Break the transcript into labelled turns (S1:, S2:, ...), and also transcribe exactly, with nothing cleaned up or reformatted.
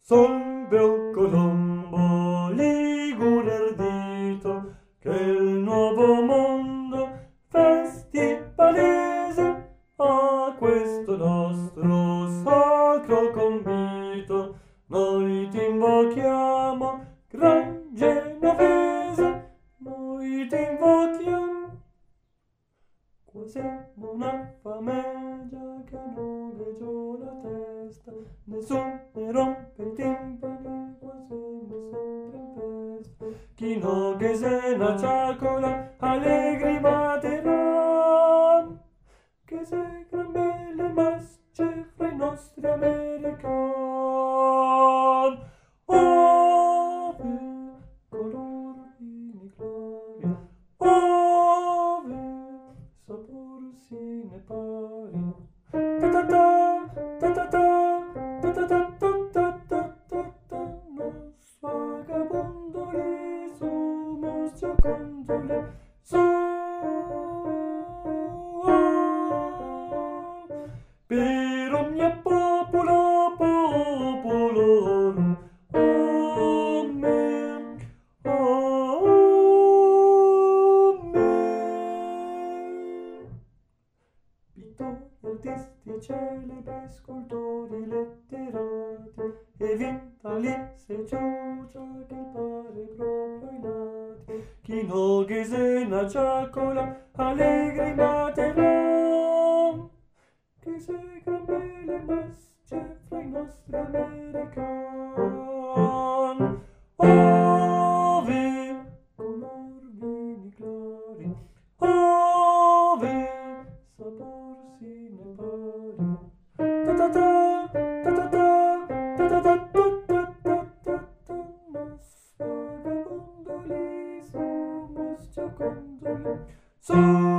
S1: Solve o Colombo, Ligure ardito, che il nuovo mondo festi palese a questo nostro sacro convito. Noi ti invochiamo, gran Genovese, noi ti invochiamo, quasi una fameggia che muove giù la testa, nessun ne rompe i timpani, quasi nessun tempesta. Chi no che se na ciacola allegri materan, che se gran belle masce fra i nostri american. Ove color vini clari, ove sapor si ne pari. Ta ta ta, ta ta ta, ta ta ta ta ta ta ta ta. Nos vagabondoli somos giocondoli su. Per ogni popolo popolorum. Amen. Amen. Pittori, artisti, celebri, scultori, letterati, e vintali se ciuccia che pare proprio i lati. Chi no che se na ciacola allegri materan, che se gran belle masce fra i nostri american. Ove color vini clari, ove sapor si ne pari. Ta ta ta, ta ta ta, ta ta ta ta ta ta ta ta. Nos vagabondoli somos giocondoli su.